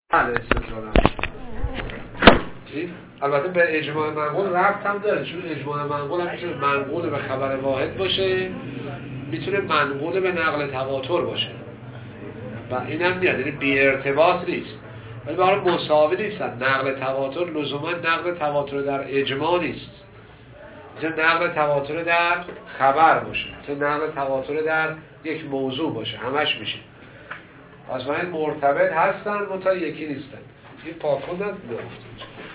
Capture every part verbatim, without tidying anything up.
بله استدلالم. البته به اجماع منقول ربط هم داره، چون اجماع منقول هم میتونه منقول به خبر واحد باشه، میتونه منقول به نقل تواتر باشه و این هم میاد، یعنی بی ارتباط نیست، ولی برای مساوی نیستن. نقل تواتر لزوما نقل تواتر در اجماع نیست، میتونه نقل تواتر در خبر باشه، میتونه نقل تواتر در یک موضوع باشه، همش میشه. پس من مرتبط هستن منتها یکی نیستن. این پاکون نگفتم.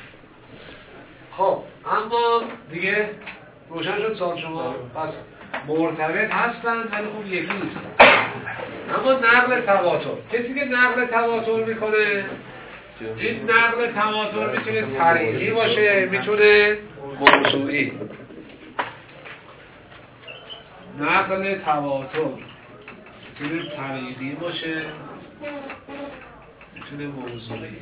خب اما دیگه روشن شد سال شما. پس مرتبط هستن ولی خب یکی نیستن. اما نقل تواتر، کسی که نقل تواتر میکنه، این نقل تواتر میتونه طریقی باشه، میتونه موضوعی. نقل تواتر میتونه طریقی باشه، میتونه موضوعی.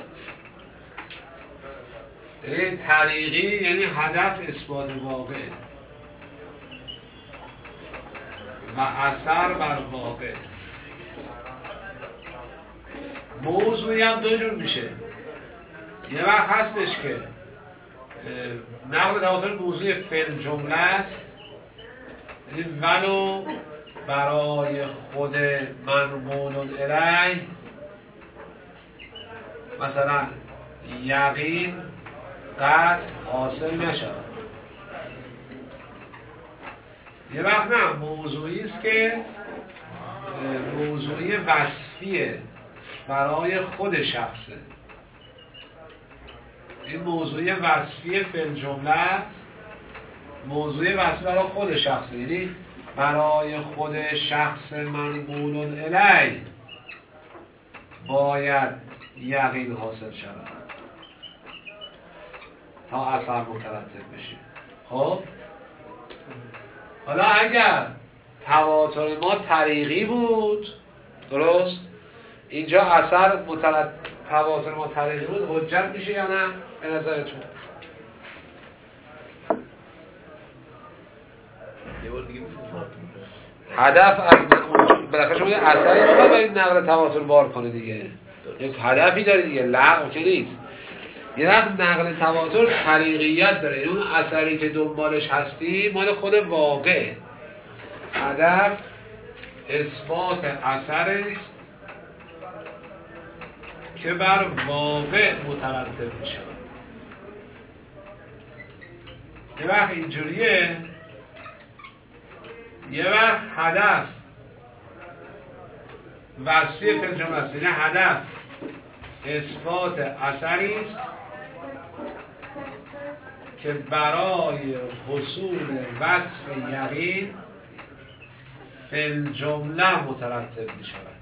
این طریقی یعنی هدف اثبات واقع و اثر بر واقع. موضوعی هم دو جور میشه. یه وقت هستش که نقل تواتر موضوع فعل جمله است، یعنی ولو برای خود منقول الیه مثلا یقین قطع حاصل نشود. یه وقت نه، موضوعی است که موضوعی وصفیه برای خود شخصه. این موضوعی وصفی فعل جمله است، موضوعی وصفی برای خود شخصه، یعنی برای خود شخص منقول الیه باید یقین حاصل شود تا اثر مترتب بشه. خب حالا اگر تواتر ما طریقی بود، درست، اینجا اثر مترتب تواتر ما طریقی بود، حجت میشه یا نه به نظرتون؟ یه بار دیگه هدف از بالاخره شما یه اثری میخواد برای نقل تواتر بار کنه دیگه، یک هدفی داره دیگه، لغو که نیست. یه وقت نقل تواتر طریقیت داره، اون اثری که دنبالش هستی مال خود واقع، هدف اثبات اثری که بر واقع مترتب میشه. یه وقت اینجوریه، یه وقت هدف وصفی فعل جمله است، یعنی هدف اثبات اثری است که برای حصول وصف یقین فعل جمله مترتب می شود.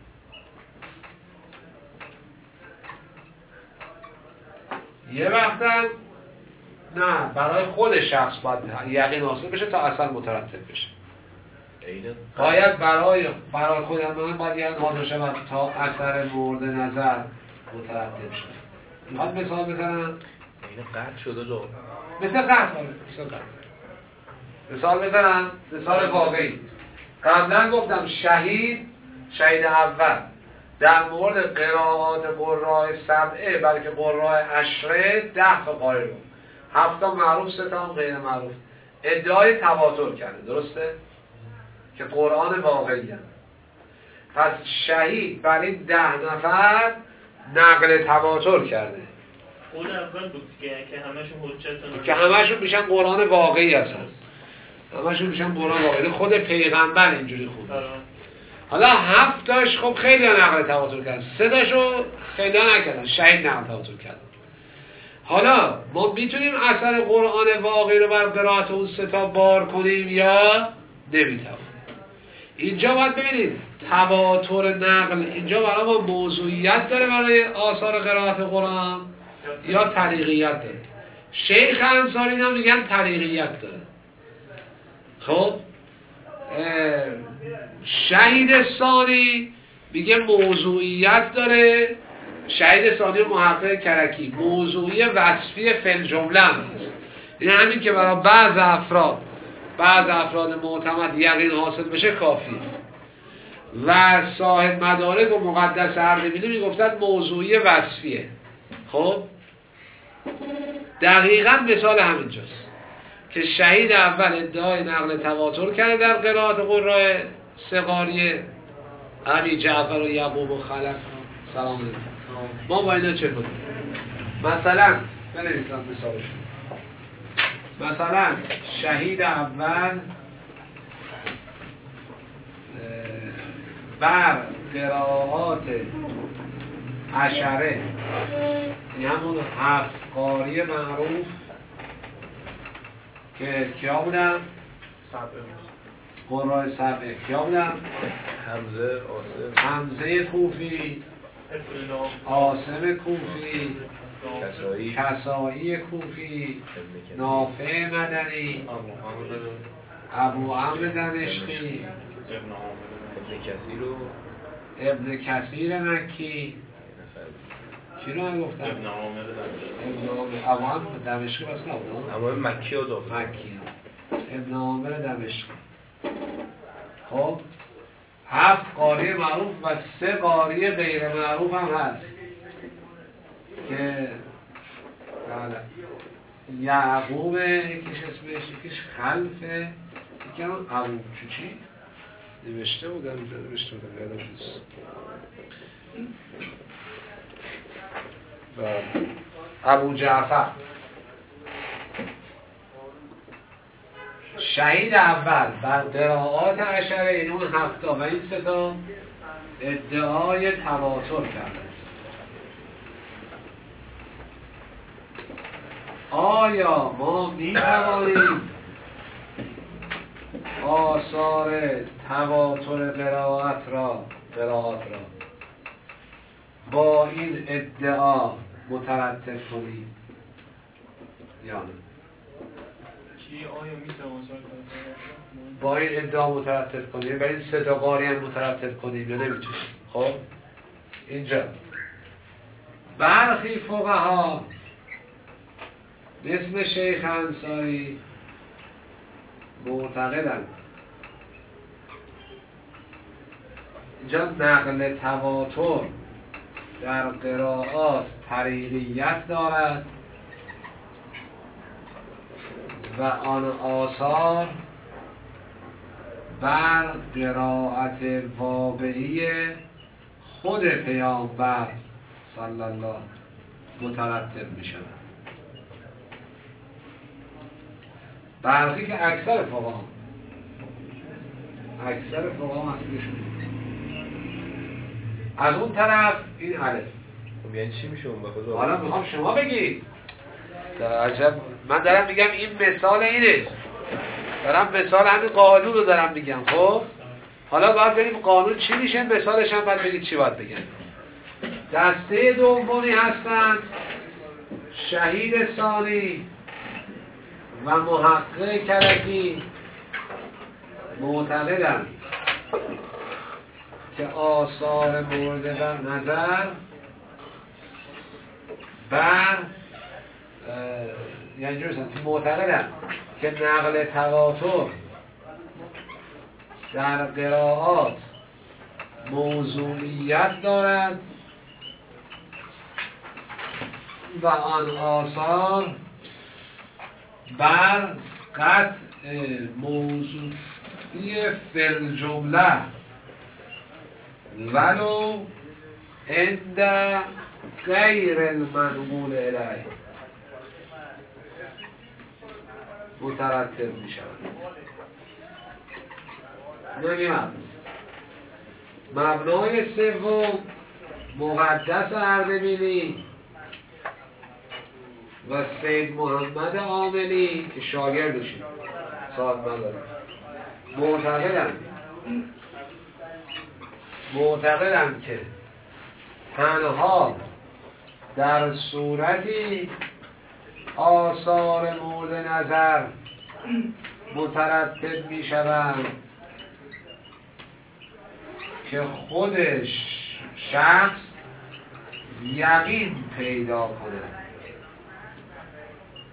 یه وقت هم نه، برای خود شخص باید یقین حاصل بشه تا اثر مترتب بشه. باید برای برای خود من باید یقین حاصل شود تا اثر مورد نظر مترتب شد. میخواد مثال بزنم؟ این قطع شده لو مثل قطع مثال قطع مثال بزنم، مثال واقعی. قبلا گفتم شهید شهید اول در مورد قرائات قراء سبعه بلکه قراء عشره ده تا قاری رو، هفت تا معروف، سه تا غیر معروف، ادعای تواتر کرده، درسته؟ که قرآن واقعی هست. پس شهید برای ده نفر نقل تواتر کرده. اون اول بود که که همشون حجت که همشون میشن قرآن واقعی هستن، همشون میشن قرآن واقعی. خود پیغمبر اینجوری خونده. حالا هفت تاش خب خیلی نقل تواتر کردن، سه تاشو خیلی نکردن، شهید نقل تواتر کردن. حالا ما میتونیم اثر قرآن واقعی رو بر قرائت اون سه تا بار کنیم یا نمیتونیم؟ اینجا باید ببینید تواتر نقل اینجا برای ما موضوعیت داره برای آثار قرائت قرآن یا طریقیت داره؟ شیخ انصاری اینا میگن طریقیت داره. خب شهید ثانی میگه موضوعیت داره. شهید ثانی محقق کرکی موضوعی وصفی فعل جمله هم هست، یعنی همین که برای بعض افراد بعض افراد معتمد یقین حاصل بشه کافیه. و صاحب مدارک و مقدس اردبیلی میگفتن موضوعی وصفیه. خب دقیقاً مثال همینجاست که شهید اول ادعای نقل تواتر کرده در قرائت قراء سقاریه ابی جعفر و یعقوب و خلف. سلام علیکم. ما با اینا چه کنیم؟ مثلا بنویسم مثالش، مثلا شهید اول بر قرائات عشره، یعنی همون هفت قاری معروف که کیا بودن؟ قراء سبعه کیا بودن؟ حمزه، آسم، حمزه کوفی، آسم کوفی، کسایی، کسایی کوفی، نافع مدنی، ابو عمرو دمشقی، ابن کثیر و ابن کثیر مکی. کی رو هم گفتم؟ ابن عامر دمشقی. ابو عمرو دمشقی بس نبود؟ اما مکی و داخل مکی. ابن عامر دمشقی. خب هفت قاری معروف و سه قاری غیر معروف هم هست که بله یعقوب یکیش اسمش، یکیش خلفه، یکی هم ابو چوچی نوشته بودم نوشته بودم یادم نیست. ابو جعفر شهید اول بر قرائات عشره، این اون هفته و این سه تا ادعای تواتر کرده. آیا ما می توانیم آثار تواتر قرائت را قرائات را با این ادعا مترتب کنیم یا نه؟ کی آیا میتوان با این ادعا مترتب کنیم، با این سه تا قاری هم مترتب کنیم یا نمیتونیم؟ خب اینجا برخی فقها مثل شیخ انصاری معتقدند اینجا نقل تواتر در قرائات طریقیت دارد و آن آثار بر قرائت واقعی خود پیامبر صلی الله مترتب می شود. برخی که اکثر فقها اکثر فقها اصلیشون از اون طرف این الف. یعنی چی میشه اون بخواد؟ حالا میخوام شما بگید. در عجب من دارم میگم این مثال اینه، دارم مثال همین قانون رو دارم میگم. خب حالا باید بریم قانون چی میشه، مثالش هم باید بگید چی باید بگم. دسته دومی هستن شهید ثانی و محقق کلکی، معتقدند که آثار مورد در نظر بر یعنی جورستن که معتقدند که نقل تواتر در قرائات موضوعیت دارد و آن آثار بر قطع موضوعی فل جمله ولو عند غیر المنقول الیه مترتب می شود. نمی‌مد مبنای سوم مقدس اردبیلی و سید محمد عاملی که شاگردشون صاحب مدارک معتقدند معتقدند که تنها در صورتی آثار مورد نظر مترتب می شوند که خودش شخص یقین پیدا کند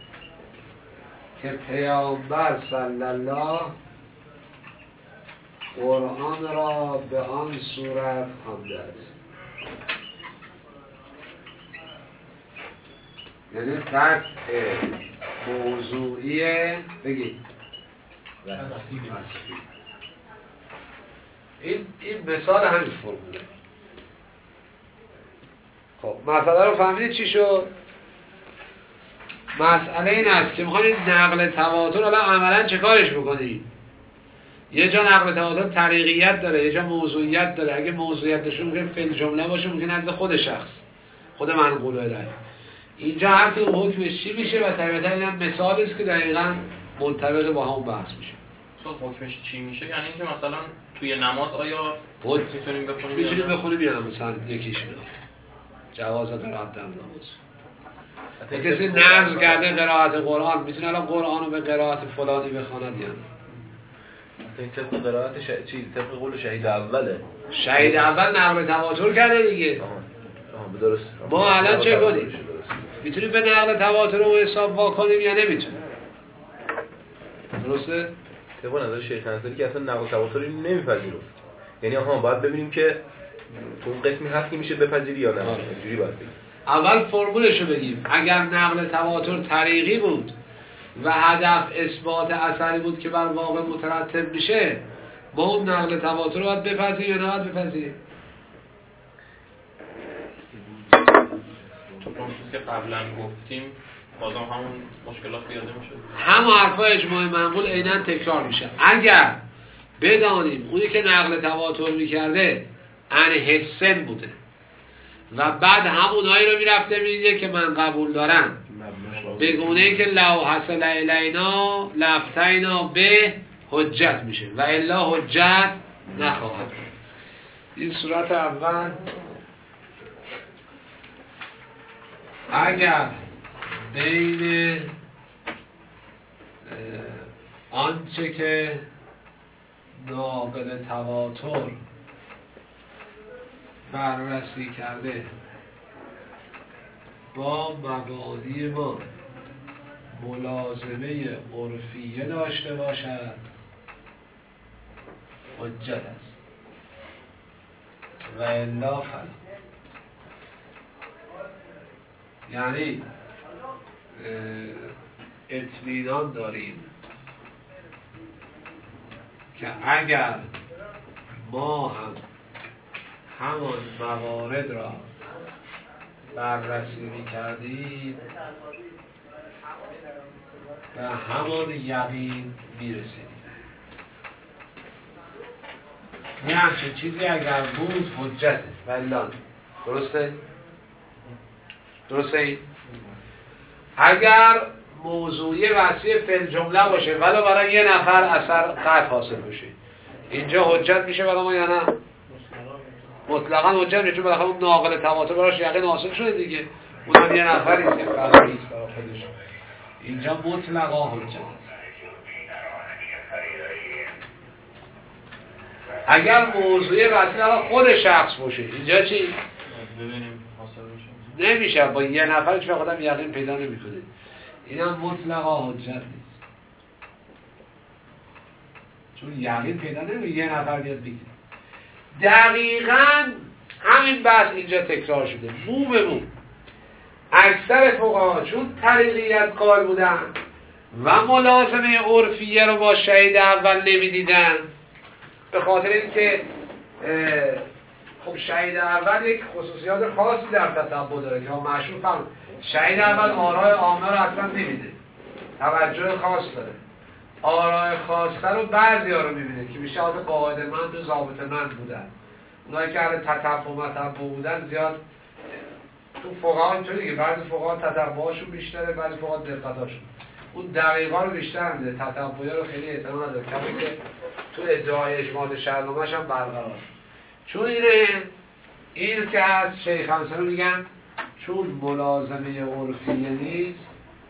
که پیامبر صلی الله قرآن را به آن صورت خوانده است. یعنی قطع موضوعی بگید وصفی. این این مثال همین فرموله. خب مسئله رو فهمیدید چی شد؟ مسئله این است که میخواید نقل تواتر حالا عملا چه کارش بکنید؟ یه جا نقل تواتر طریقیت داره، یه جا موضوعیت داره. اگه موضوعیتش ممکن فعل جمله باشه، ممکن نزد خود شخص، خود منقول الهی. اینجا هر که حکمش چی میشه و طبیعتا این هم مثالی است که دقیقاً منطبق با همون بحث میشه. تو حکمش چی میشه؟ یعنی اینکه مثلا توی نماز آیا میتونیم بخونیم؟ میتونیم بخونیم یا نه؟ مثلا یکیش میاد جواز قرائت در نماز. کسی نظر کرده قرائت قرآن، میتونه الان قرآن رو به قرائت فلانی بخواند یا نه؟ این طبق قرائت ش... چی؟ طبق قول شهید اوله. شهید اول نقل تواتر کرده دیگه. آها. آها درست. ما الان چه کنیم؟ میتونیم به نقل تواتر رو حساب واکنیم یا نمیتونیم؟ درسته؟ طبق نظر شیخ انصاری که اصلا نقل تواتری نمیپذیره. یعنی آها باید ببینیم که تو اون قسمی هست که میشه بپذیری یا نه. اینجوری باید بگیم. اول فرمولش رو بگیم. اگر نقل تواتر طریقی بود و هدف اثبات اثری بود که بر واقع مترتب میشه، ما اون نقل تواتر رو باید بپذیریم یا نباید بپذیریم؟ تو اون چیزی که قبلا گفتیم بازم همون مشکلات پیاده میشه. همون حرفای اجماع منقول عیناً تکرار میشه. اگر بدانیم اونی که نقل تواتر میکرده عن حسن بوده و بعد همونایی رو میرفته میدیده که من قبول دارم، به گونه‌ای که لو حصل الینا لفتینا به حجت میشه و الا حجت نخواهد. این صورت اول. اگر بین آنچه که ناقل تواتر بررسی کرده با مبانی ما ملازمه عرفیه داشته باشد حجت است و الا فلا. یعنی اطمینان داریم که اگر ما هم همان موارد را بررسی می‌کردیم و همان یقین می‌رسیدیم. یه همچین چیزی اگر بود حجته ولان. درسته؟ درسته این؟ اگر موضوعی وصی فعل جمله باشه ولی برای یه نفر اثر قطع حاصل بشه، اینجا حجت میشه برای ما یا نه؟ مطلقا حجت میشه، بالاخره اون ناقل تواتر براش یقین حاصل شده دیگه، اونم یه نفری است که فرقی است برای خودش. اینجا مطلقا حجت است. اگر موضوعی وصی خود شخص باشه اینجا چی؟ ببینیم حاصل میشه. نمیشه، با یه نفر هیچ وقت آدم یقین پیدا نمیکنه. اینم مطلقا حجت نیست، چون یقین پیدا نمیکنه یه نفر بیاد بگه. دقیقاً همین بحث اینجا تکرار شده مو به مو. اکثر فقها چون طریقیت قائل بودن و ملازمه عرفیه رو با شهید اول نمیدیدن، به خاطر اینکه خب شهید اول یک خصوصیات خاصی در تتبع داره که ما مشهور فهم. شهید اول آرای عامه رو اصلا نمیده، توجه خاص داره. آرای خاصه رو بعضی ها رو میبینه که میشه آده قاعده مند و ضابط مند بودن. اونایی که اهل تتبع و متبع بودن زیاد تو فقها اینطوری دیگه، بعضی فقها تتبعاشون بیشتره، بعضی فقها دقتاشون. اون دقیقا رو بیشتر میده، تتبعی رو خیلی اعتنا نداره، کمی که تو ادعای اجماع شرنامه‌ش هم برقرار. چون اینه این که از شیخ انصاری میگن چون ملازمه عرفیه نیست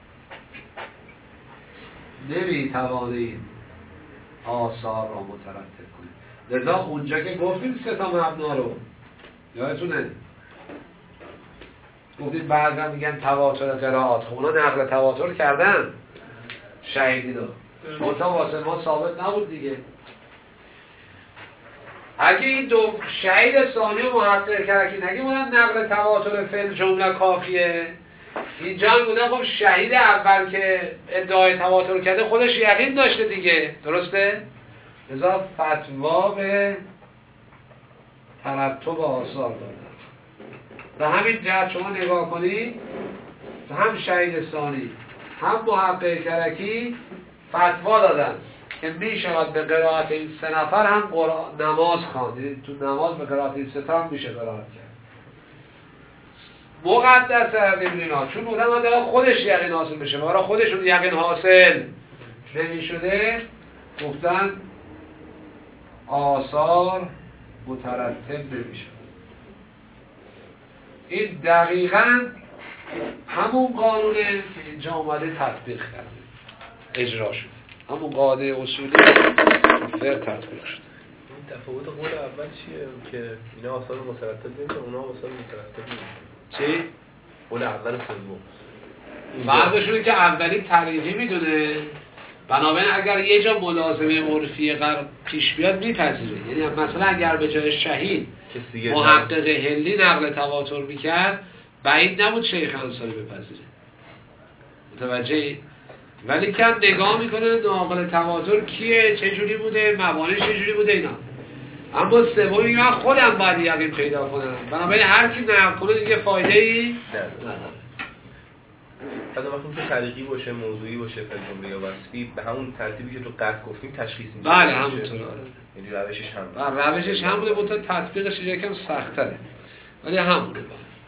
نمیتوانیم آثار را مترتب کنیم. لذا اونجا که گفتیم سه تا مبنا رو یادتونه گفتیم بعضا میگن تواتر قرائات، خب اونا نقل تواتر کردن شهیدی رو منطقه واسه ما ثابت نبود دیگه. اگه این دو شهید ثانی و محقق کرکی نگه بودن نقل تواتر فعل جمله کافیه، اینجا هم بودن خب شهید اول که ادعای تواتر کرده خودش یقین داشته دیگه، درسته؟ لذا فتوا به ترتب آثار دادن. به همین جهت شما نگاه کنید هم شهید ثانی هم محقق کرکی فتوا دادن که می شود به قرائت این سه نفر هم قرآن نماز خواند. تو نماز به قرائت این سه تا هم میشه قرائت کرد. مقدس کردیم اینا چون بودن من خودش یقین حاصل بشه، برای خودشون یقین حاصل نمی شده گفتن آثار مترتب نمی شود. این دقیقاً همون قانونه که اینجا اومده تطبیق کرده، اجرا شده، همون قاعده اصولی فر تطبیق شده. این تفاوت قول اول چیه که اینا آثار مترتب نمیشه، اونا آثار مترتب نمیشه؟ چی؟ قول اول و سوم فرقشونه که اولی طریقی میدونه، بنابراین اگر یه جا ملازمه عرفی قرار پیش بیاد میپذیره. یعنی مثلا اگر به جای شهید محقق هلی نقل تواتر میکرد بعید نبود شیخ انصاری بپذیره. متوجهی؟ ولی کم نگاه میکنه ناقل تواتر کیه، چه جوری بوده، موانعش چه جوری بوده اینا. اما سومی میگه من خودم باید یقین پیدا کنم، بنابراین هر کی نقل کنه دیگه فایده ای نداره. حالا وقتی که طریقی باشه، موضوعی باشه، فعل یا وصفی، به همون ترتیبی که تو قطع گفتیم تشخیص میده. بله همونطوره. یعنی روشش هم بله روشش هم بوده، بود تا تطبیقش یکم سخت‌تره ولی همونه.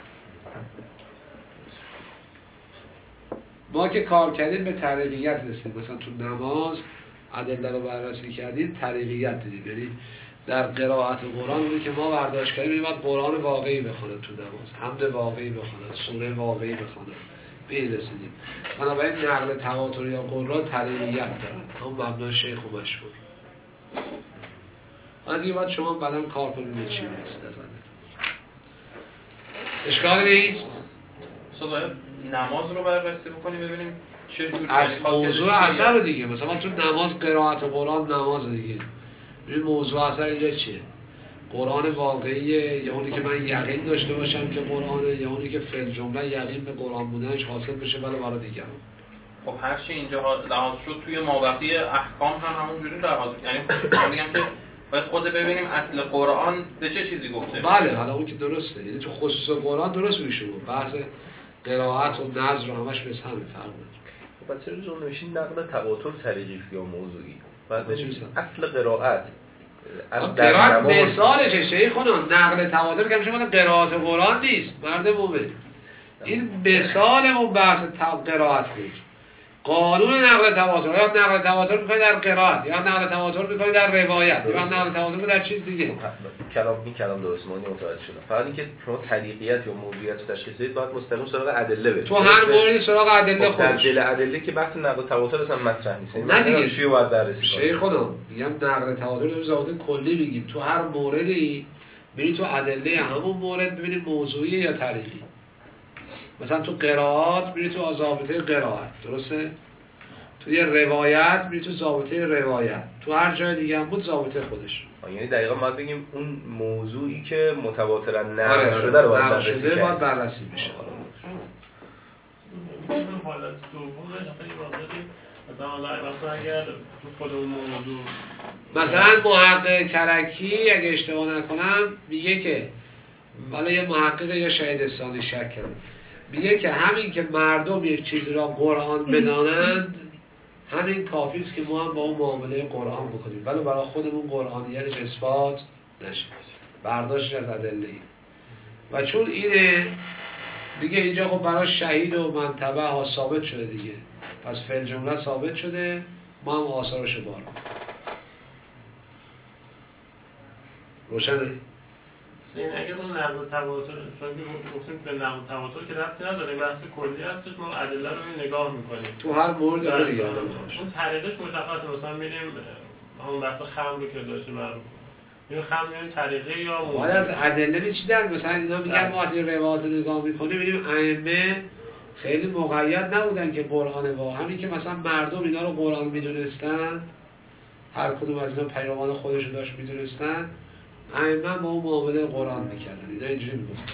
ما که کار کردیم به طریقیت رسیدیم. مثلا تو نماز ادله رو بررسی کردیم طریقیت دیدیم، یعنی در قرائت قرآن اونی که ما برداشت کردیم این باید قرآن واقعی بخونن تو نماز، حمد واقعی بخونن، سوره واقعی بخونن، به این رسیدیم. بنابراین نقل تواتر یا قرآن طریقیت دارن، هم مبنای شیخ و مشهور. حالا دیگه باید شما بعداً کار کنید به چی میرسید از آن. اشکال نیست؟ باید نماز رو بررسی بکنیم ببینیم چه جور از موضوع اثر رو دیگه. مثلا من تو نماز قرائت قرآن نماز دیگه ببین موضوع اثر اینجا چیه؟ قرآن واقعیه یا اونی که من یقین داشته باشم که قرآنه، یا اونی که فعل جمله یقین به قرآن بودنش حاصل بشه ولی برای دیگران. خب هر چی اینجا لحاظ شد توی مابقی احکام هم همونجوری لحاظ، یعنی من میگم که باید خود ببینیم اصل قرآن به چه چیزی گفته. بله حالا اون که درسته، یعنی تو خصوص قرآن درست میشه بحث قرائت و نظر رو همش به هم می‌فرمایید. خب پس چرا جمله نوشین نقل تواتر طریقی یا موضوعی؟ بعد نوشین اصل قرائت. از قرائت مثالشه شیخونا، نقل تواتر که میشه مال قرائت قرآن نیست مرد مومن. این مثال اون بحث قرائت بود. قانون نقل تواتر یا نقل تواتر می‌کنه در قرائت یا نقل تواتر می‌کنه در روایت یا نقل تواتر در چیز دیگه. کلام این کلام درست معنی متوجه شدم. فقط اینکه شما طریقیت یا موضوعیت رو تشخیص بدید باید مستقیم سراغ ادله برید. تو هر موردی سراغ ادله خودش. دل ادله که بحث نقل تواتر اصلا مطرح نیست. نه دیگه چی باید بررسی کنیم؟ شیخ خدا میگم نقل تواتر رو ضابط کلی میگیم. تو هر موردی بری تو ادله همون مورد ببینید موضوعی یا طریقی. مثلا تو قرائت میری تو ضابطه قرائت، درسته؟ تو یه روایت میری تو ضابطه روایت، تو هر جای دیگه هم بود ضابطه خودش. یعنی دقیقاً ما بگیم اون موضوعی که متواترا نقل آره شده رو باید نقل بررسی شده کنیم. باید بررسی بشه. حالت دومش خیلی واضحه. مثلا حالا مثلا اگر تو خود اون موضوع مثلا محقق کرکی اگه اشتباه نکنم میگه که حالا یه محقق یا شهید ثانی شک کرده میگه که همین که مردم یک چیزی را قرآن بدانند همین کافی است که ما هم با اون معامله قرآن بکنیم ولی برای خودمون قرآنیت اثبات نشه، برداشت از ادله. و چون اینه دیگه اینجا خب برای شهید و منطبع ها ثابت شده دیگه، پس فعل جمله ثابت شده، ما هم آثارش بار کنیم. روشنه؟ این اگه اون نقل تواتر چون گفتیم به نقل تواتر که ربطی نداره بحث کلی هستش، ما ادله رو نگاه میکنیم تو هر مورد داره دیگه. اون طریقش مشخصه. مثلا میریم همون بحث خمر که داشتیم معروف این خمر میریم طریقه یا موضوع باید از ادله میچیدن. مثلا اینا میگن ما از این روایات نگاه میکنیم میبینیم ائمه خیلی مقید نبودن که قرآن وا، همین که مثلا مردم اینا رو قرآن میدونستن، هر کدوم از اینا پیروان خودشون داشت میدونستن، ائمه با اون معامله قرآن میکردن، اینا اینجوری میگفتن.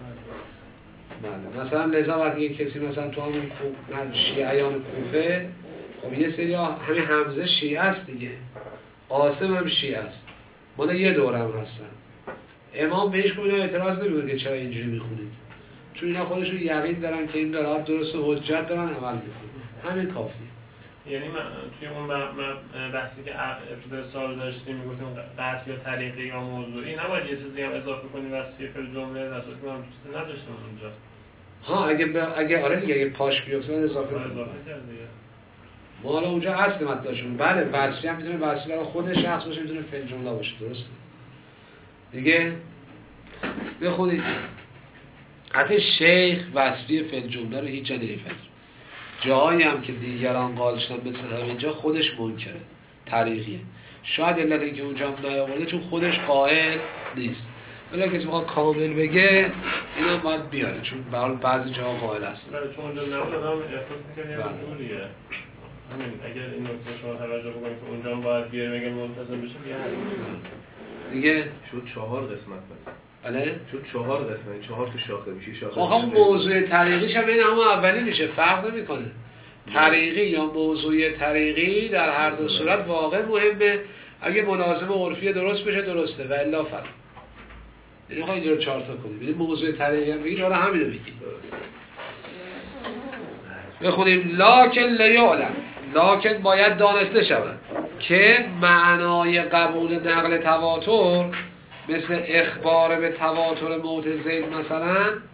بله مثلا لذا وقتی یک کسی مثلا تو همون شیعیان کوفه، خب یه سری همین حمزه شیعه است دیگه، قاسم هم شیعه است، مال یه دورم هستن. امام بهش که اینا اعتراض نمیکنه که چرا اینجوری میخونید، چون اینا خودشون یقین دارن که این قرائت درست و حجت دارن عمل میکنن، همین کافیه. یعنی من توی اون بحثی که ابتدای سال داشتیم میگفتیم قطع یا طریقی یا موضوعی، نباید یه چیزی هم اضافه کنی وصفیه فعل جمله اساسی ما هم چیزی نداشتیم اونجا. ها اگه ب... اگه آره دیگه اگه پاش بیفته اضافه کنیم. اضافه کرد دیگه. ما حالا اونجا اصل مطلبشون بله وصفی هم میتونه وصفی برای خود شخص باشه، میتونه فعل جمله باشه، درسته؟ دیگه بخونید حتی شیخ وصفی فعل جمله رو هیچ جا نمی‌فهمه. جایی هم که دیگران قائل شدن مثل اینجا خودش منکره، طریقیه. شاید علت اینکه اونجا هم نیاورده چون خودش قائل نیست. ولی کسی بخواد کامل بگه اینا باید بیاره، چون به حال بعضی جاها قائل هست. بله چون اونجا نبود آدم احساس می‌کنه یه جوریه. همین اگر این نکته شما توجه بکنید که اونجا هم باید بیاره مگه منتظم بشه بیاره. دیگه شد چهار قسمت بس. بله؟ شد چهار قسمت، چهار تا شاخه میشه. شاخه خب هم موضوع طریقیش هم این همه اولی میشه، فرق نمیکنه. طریقی یا موضوع طریقی در هر دو صورت واقع مهمه. اگه ملازم عرفی درست بشه درسته و الا فرق. یعنی خواهی اینجا رو چهار تا کنیم. یعنی موضوع طریقی هم بگید، حالا همین رو بگید. بخونیم لکن لیعلم، لکن باید دانسته شود که معنای قبول نقل تواتر مثل اخبار به تواتر موت زید مثلا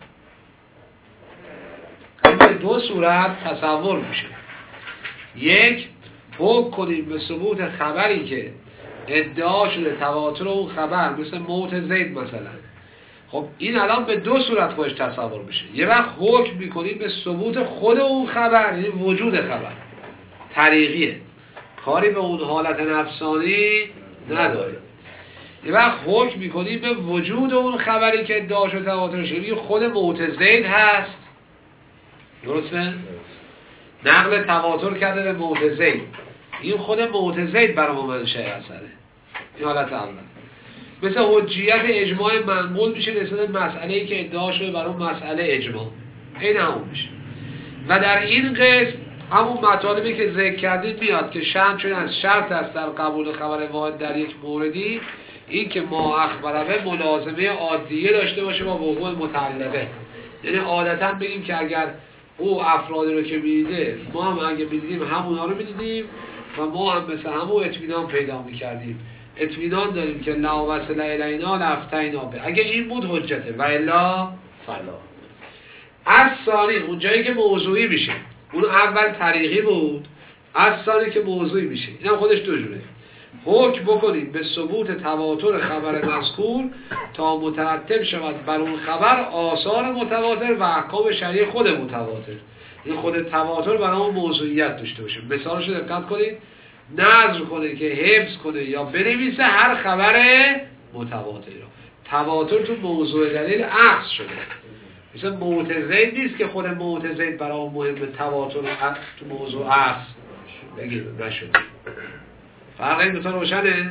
به دو صورت تصور میشه. یک، حکم کنیم به ثبوت خبری که ادعا شده تواتر اون خبر مثل موت زید مثلا. خب این الان به دو صورت خودش تصور میشه. یه وقت حکم میکنیم به ثبوت خود اون خبر، یعنی وجود خبر طریقیه، کاری به اون حالت نفسانی نداره. یه وقت حکم میکنیم به وجود اون خبری که ادعا شده تواتر شده، خود موت زید هست، درسته؟ نقل تواتر کرده به موت زید، این خود موت زید برای ما منشأ اثره. این حالت اول. مثل حجیت اجماع منقول میشه نسبت مسئله‌ای که ادعا شده برای اون مسئله اجماع، این همون میشه. و در این قسم همون مطالبی که ذکر کردید میاد که شرط چون از شرط است در قبول خبر واحد در یک موردی این که ما اخبره ملازمه عادیه داشته باشه با وقوع متعلقه. یعنی عادتا بگیم که اگر او افرادی رو که میدیده ما هم اگه میدیدیم همونا رو میدیدیم و ما هم مثل همون اطمینان پیدا میکردیم، اطمینان داریم که لا وصل الینا لفتینا به، اگه این بود حجته و الا فلا. از ثانی اون جایی که موضوعی میشه، اون اول طریقی بود، از ثانی که موضوعی میشه، این هم خودش دو جوره. حکم بکنیم به ثبوت تواتر خبر مذکور تا مترتب شود بر اون خبر آثار متواتر و احکام شرعی خود متواتر. این خود تواتر برای اون موضوعیت داشته باشه. مثالش رو دقت کنید، نظر کنه که حفظ کنه یا بنویسه هر خبر متواتر رو. تواتر تو موضوع دلیل اخذ شده، مثلا موت زید نیست که خود موت زید برای اون مهم، تواتر تو موضوع اخذ بگید نشده. فرق این دوتا روشنه؟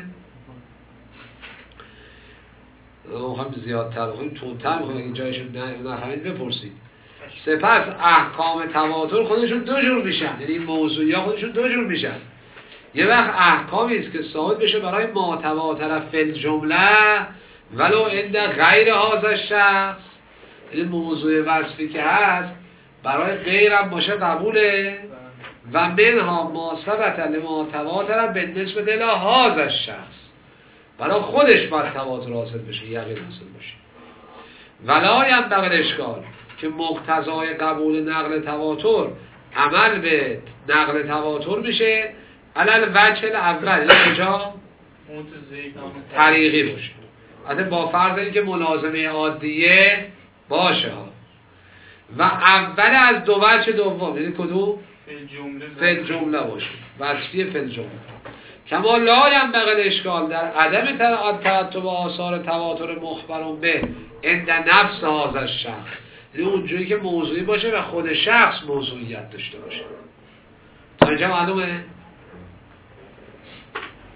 مخواهیم زیادتر بخونیم، تونتر بخونیم، اگه جایشون نفهمید بپرسید. سپس احکام تواتر خودشون دو جور میشن، یعنی موضوعی ها خودشون دو جور میشن. یه وقت احکامی است که ثابت بشه برای ما تواتر فی الجمله ولو عند غیر هذا شخص، یعنی موضوع وصفی که هست برای غیرم باشه قبوله. و منها ما ثبت لما تواتر به نسبت الی هذا شخص، برای خودش باید تواتر حاصل بشه، یقین حاصل بشه. ولا ینبغی اشکال که مقتضای قبول نقل تواتر عمل به نقل تواتر میشه علل وجه الاول، کجا؟ طریقی باشه، البته با فرض اینکه ملازمه عادیه باشه ها. و اول از دو وجه دوم، یعنی کدوم؟ فعل جمله باشه، وصفی فعل جمله. کما لا ینبغی اشکال در عدم ترتب آثار تواتر مخبرون به عند نفس هذا الشخص، یعنی اونجوری که موضوعی باشه و خود شخص موضوعیت داشته باشه. تا اینجا معلومه؟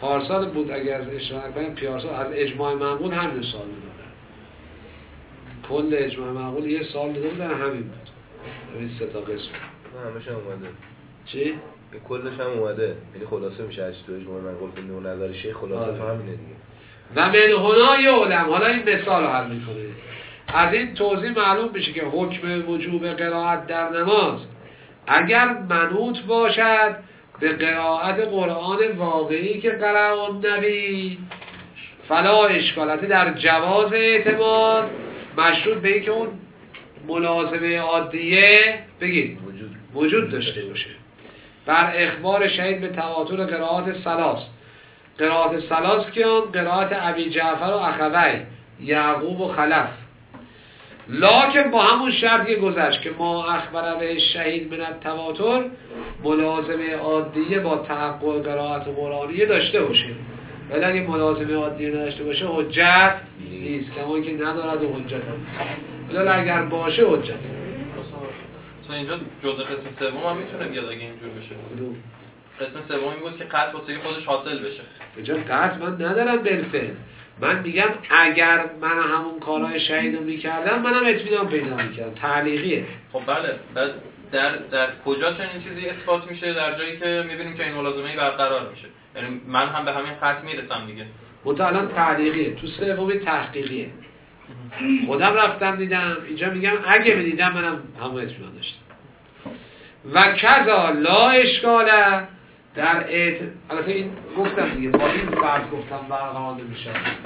پارسال بود اگر از اشتراک کنیم پیارسال از اجماع منقول همین سال میدادن، کل اجماع منقول یه سال داده بودن همین بود، همین سه تا قسم. نه همش هم اومده. چی؟ این کلش هم اومده، یعنی خلاصه میشه از تو اجماع منقول کنیم و نظر شیخ خلاصه تو همینه دیگه. و من هنای علم، حالا این مثال رو حل میکنه. از این توضیح معلوم میشه که حکم وجوب قرائت در نماز اگر منوط باشد به قرائت قرآن واقعی که قرأ النبی فلا اشکالتی در جواز اعتماد مشروط به اینکه اون ملازمه عادیه بگید وجود وجود داشته باشه. بر اخبار شهید به تواتر قرائت ثلاث، قرائت ثلاث کیان؟ قرائت ابی جعفر و اخوی، یعقوب و خلف، لکن با همون شرطی گذشت که ما اخبر به شهید من التواتر ملازمه عادیه با تحقق قرائت قرآنیه داشته باشه، ولی اگه ملازمه عادیه نداشته باشه حجت نیست، کما که ندارد و حجت نیست، ولی اگر باشه حجت. مثلا اینجا جزء قسم سوم هم میتونه بیاد اگه اینجور بشه. قسم سومی بود که قطع واسه خودش حاصل بشه. اینجا قطع من ندارم بالفعل، من میگم اگر من همون کارهای شهید رو میکردم منم اطمینان پیدا میکردم، تعلیقیه. خب بله، در در کجا چنین چیزی اثبات میشه؟ در جایی که میبینیم که این ملازمه برقرار میشه، یعنی من هم به همین قطع میرسم دیگه. منتها الان تعلیقیه، تو سومی تحقیقیه. خودم رفتم دیدم، اینجا میگم اگه میدیدم منم همون اطمینان داشتم. و کذا لا اشکاله در اعت... البته این گفتم دیگه، با این فرض گفتم برقرار نمیشه.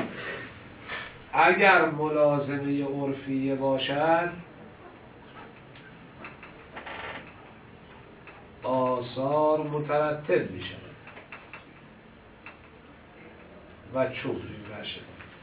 اگر ملازمه عرفیه باشد آثار مترتب میشه و چوب میشه.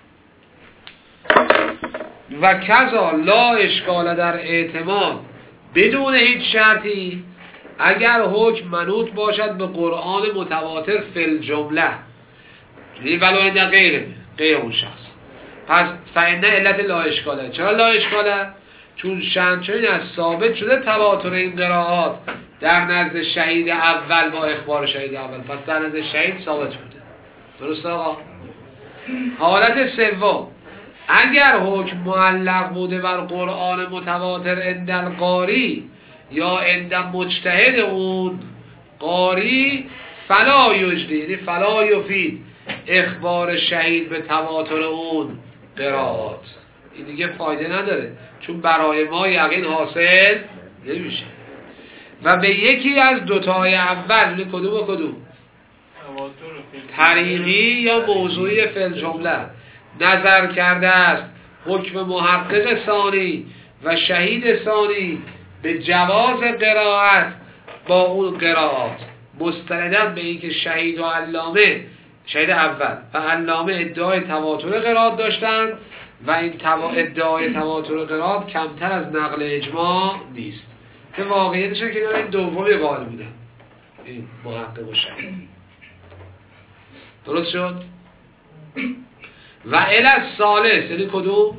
و کذا لا اشکال در اعتماد بدون هیچ شرطی اگر حکم منوط باشد به قرآن متواتر فی الجمله، یعنی ولو این غیره غیر اون شخص، پس فإن علت لا اشکاله. چرا لا اشکاله؟ چون شنچین از ثابت شده تواتر این قرائات در نزد شهید اول با اخبار شهید اول، پس در نزد شهید ثابت بوده. درست آقا؟ حالت سوم اگر حکم معلق بوده بر قرآن متواتر عند القاری یا عند مجتهد اون قاری فلا یجدی، یعنی فلا یفید اخبار شهید به تواتر اون قرائات، این دیگه فایده نداره چون برای ما یقین حاصل نمیشه. و به یکی از دوتای اول، یعنی کدوم و کدوم؟ طریقی یا موضوعی فی الجمله نظر کرده است حکم محقق ثانی و شهید ثانی به جواز قرائت با اون قرائات، مستنداً به اینکه شهید و علامه، شهید اول و علامه ادعای تواتر قرائت داشتند و این ادعای تواتر قرائت کمتر از نقل اجماع نیست، که واقعیتش اینه که این دومی قائل بودن، این محقق و شهید. درست شد؟ و الی الثالث، یعنی کدوم؟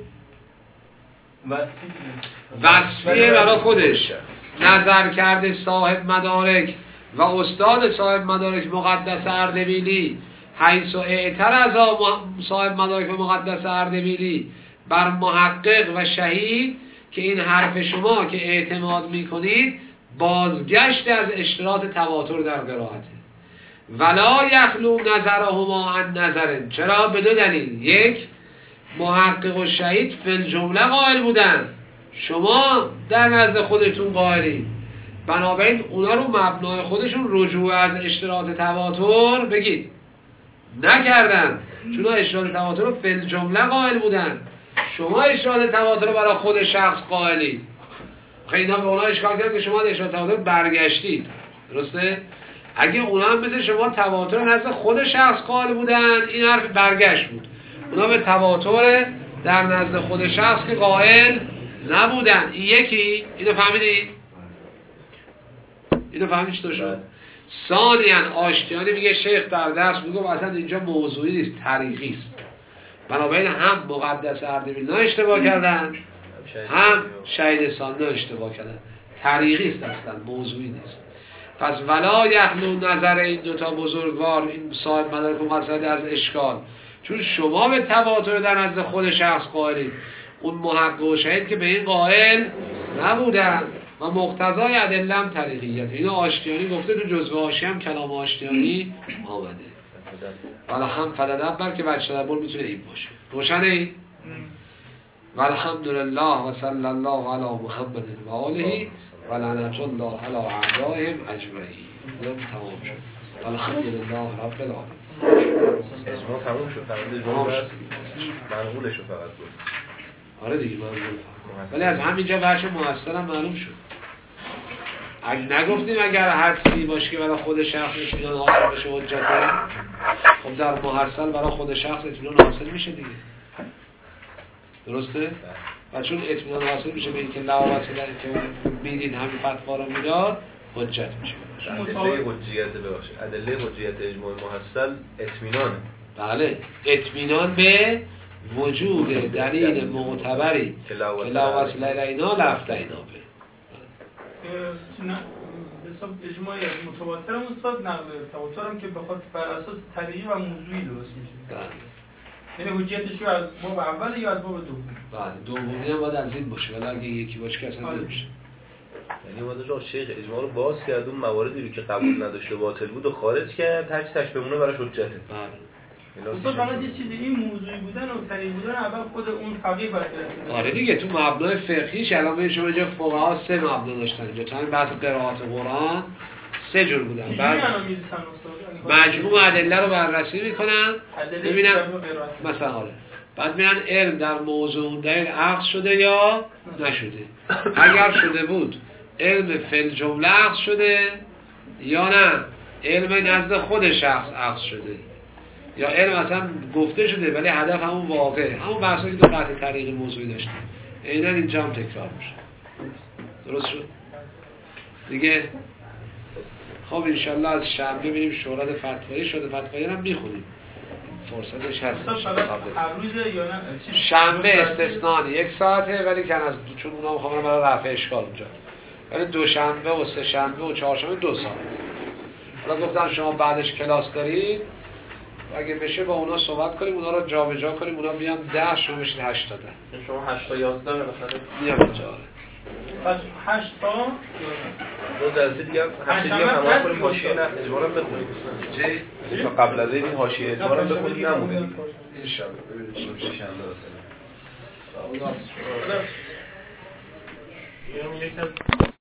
وصفیه برای خودش نظر کرده صاحب مدارک و استاد صاحب مدارک مقدس اردبیلی حیث اعترض صاحب مدارک مقدس اردبیلی بر محقق و شهید که این حرف شما که اعتماد میکنید بازگشت از اشتراط تواتر در قرائته. ولا یخلو نظرهما عن نظر، چرا؟ به دو دلیل. یک، محقق و شهید فی الجمله قائل بودن، شما در نزد خودتون قائلید، بنابراین اونا رو مبنای خودشون رجوع از اشتراط تواتر بگید نکردن، چون اشتراط تواتر رو فی الجمله قائل بودن، شما اشتراط تواتر رو برای خود شخص قائلید. خیلی اینا به اونا اشکال کردن که شما اشتراط تواتر برگشتید، درسته؟ اگه اونا هم مثل شما تواتر نزد خود شخص قائل بودن این حرف برگشت بود، اونا به تواتر در نزد خود شخص که قائل نبودن. این یکی، اینو فهمیدید؟ اینو فهمید چطور شد؟ ثانیاً آشتیانی میگه شیخ در درس میگه اصلا اینجا موضوعی نیست، طریقی است، بنابراین هم مقدس اردبیلی اشتباه کردن هم شهید ثانی اشتباه کردن، طریقی است اصلا موضوعی نیست. پس ولا یخلو نظر این دوتا بزرگوار این صاحب مدارک مقصده از اشکال، چون شما به تواتر در نزد خود شخص قائلید، اون محقق و شهید که به این قائل نبودن و مقتضای ادلم طریقیت. اینو آشتیانی گفته، تو جزوه حاشیه هم کلام آشتیانی آمده. ولی هم فلدبر که بچه تدبر میتونه این باشه. روشنه این؟ والحمدلله و صلی الله علی محمد و آله و لعنت الله علی اعدائهم اجمعین. تمام شد. الحمدلله رب العالمین. اجماع تموم شد. فقط اجماع بس منقولش رو فقط بود. آره دیگه منقول فقط. ولی از همینجا بچه محصل هم معلوم شد. اگه نگفتیم اگر حدسی باشه که برای خود شخص اطمینان حاصل بشه حجته، خب در محصل برای خود شخص اطمینان حاصل میشه دیگه. درسته؟ و چون اطمینان حاصل میشه به اینکه لواوسی در که میدین همین فتوا رو میداد حجت میشه. ادله حجیت بباشه. ادله حجیت اجماع محصل اطمینانه. بله، اطمینان به وجود دلیل معتبری که لواوسی لینا لفته اینا به حساب اجماعی از متواتر هم استاد نقل تواتر هم که بخواد بر اساس طبیعی و موضوعی درست میشه. یعنی حجیتش یا از باب اول یا از باب دوم. بله، دومی هم باید از این باشه، ولی اگه یکی باشه که اصلا نمیشه. یعنی اومده جا شیخ اجماع رو باز کرد، اون مواردی رو که قبول نداشته باطل بود و خارج کرد، هر چی تاش بمونه براش حجته. بله. استاد فقط یه چیزی این موضوعی بودن و طریق بودن اول خود اون فقیه باید برسه. آره دیگه، تو مبنای فقهیش الان شما اینجا فقها سه مبنا داشتن. اینجا تو همین بحث قرائت قرآن سه جور بودن. بعد مجموع ادله رو بررسی میکنن، ببینن مثلا آره. بعد میرن علم در موضوع دلیل عقد شده یا نشده. اگر شده بود علم فل جمله عقد شده یا نه علم نزد خود شخص عقد شده، یا علم اصلا گفته شده ولی هدف همون واقع، همون بحثی که تو قطع طریق موضوعی داشتیم اینن اینجا هم تکرار میشه. درست شد دیگه؟ خب انشالله از شنبه ببینیم شورای فتوایی شده فتوایی هم میخونیم، فرصتش هست. شنبه استثنان یک ساعته ولی کن از چون اونا میخوام برای رفع اشکال اونجا، ولی دوشنبه و سه شنبه و چهارشنبه دو ساعت. حالا گفتم شما بعدش کلاس دارید، اگه بشه با اونا صحبت کنیم، اونا رو جا به جا کنیم، اونا بیان ده شما بشید هشت تا ده. شما هشت تا یازده بالاخره میام اینجا. پس هشت تا دو جلسه دیگه هشت دیگه تمام کنیم، حاشیه نه اجمالا بخونیم. چی؟ قبل از این حاشیه اجمالا بخونیم نمونه. ان شاء الله ببینیم چه شنبه مثلا. خدا.